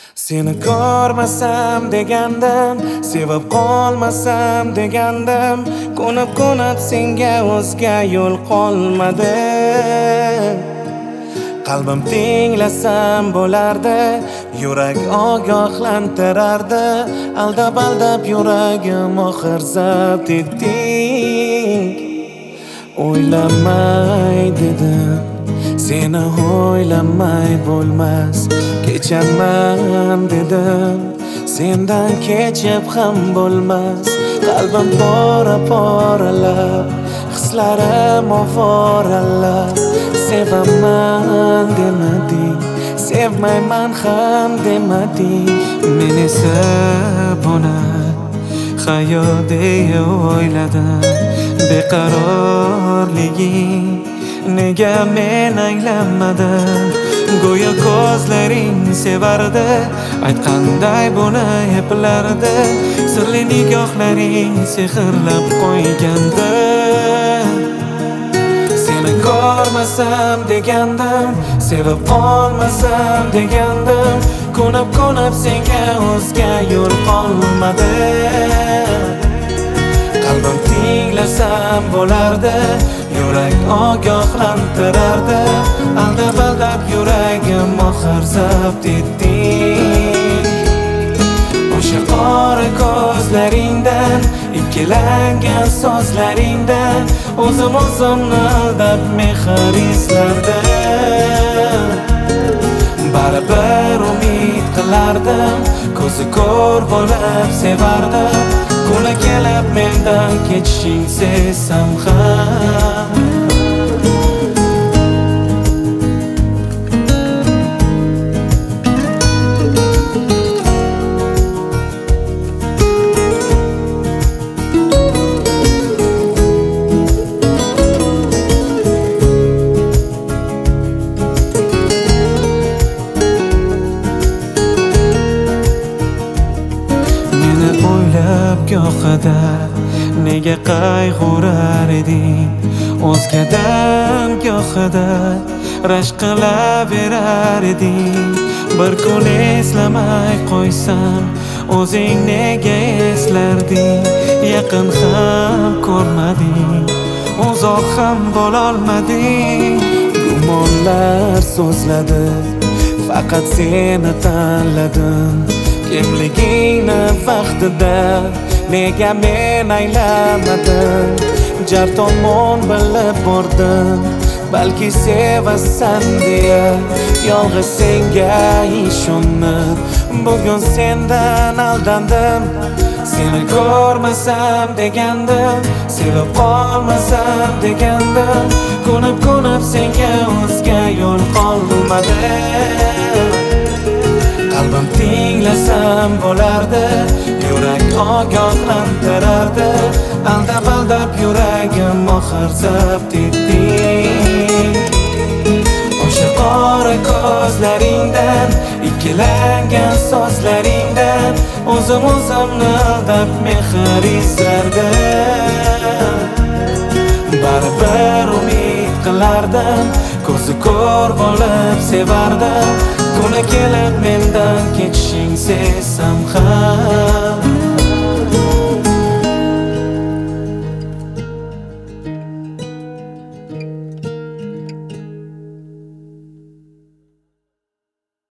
Seni ko'rmasam degandim, sevib qolmasam degandim, qo'nib senga o'zga yo'l qolmadi. Qalbim tinglasam bo'lardi, yurak ogohlantirardi, aldab yuragim oxir zabt etding. O'ylamay dedim, seni o'ylamay bo'lmas, kechaman dedim, sendan kechib ham bo'lmas. Qalbim pora-poralab, hislarim ovoralab, sevaman demading, sevmayman ham demading. Men esa buni hayot deya o'yladim. Beqarorliging nega men anglamadin? Go'yo ko'zlaring sevardi, aytqanday buni eplardi, sirli nigohlaring sehrlab qo'ygandi. Seni ko'rmasam degandim, sevib qolmasam degandim, qo'nib senga o'zga yo'l qolmadi. Qalbim tinglasam bo'lardi, yurak ogohlantirardi, aldab yuragim oxir zabt etding. O'sha qora ko'zlaringdan, ikkilangan so'zlaringdan o'zimni aldab mehr izlardim. Baribir umid qilardim, ko'zi ko'r bo'lib sevardim. Kuni kelib mendan ketishing sezsam ham. Gohida nega qayg'urar eding, o'zgadan gohida rashk qilaverar eding. Bir kun eslamay qo'ysam, o'zing nega eslarding? Yaqin ham ko'rmading, uzoq ham bo'lolmading. Gumonlar so'zladi, faqat seni tanladim. Kimligingni vaqtida nega men anglamadim? Jar tomon bilib bordim, balki sevasan deya yolg'iz senga ishonib, bugun sendan aldandim. Seni ko'rmasam degandim, sevib qolmasam degandim, qo'nib senga o'zga yo'l qolmadi. Qalbim tinglasam bo'lardi, yurak ogohlantirardi, aldab yuragim oxir zabt etding. O'sha qora ko'zlaringdan, ikkilangan so'zlaringdan o'zimni aldab mehr izlardim. Baribir umid qilardim, ko'zi ko'r bo'lib sevardim. Kuni kelib mendan ketishing sezsam ham.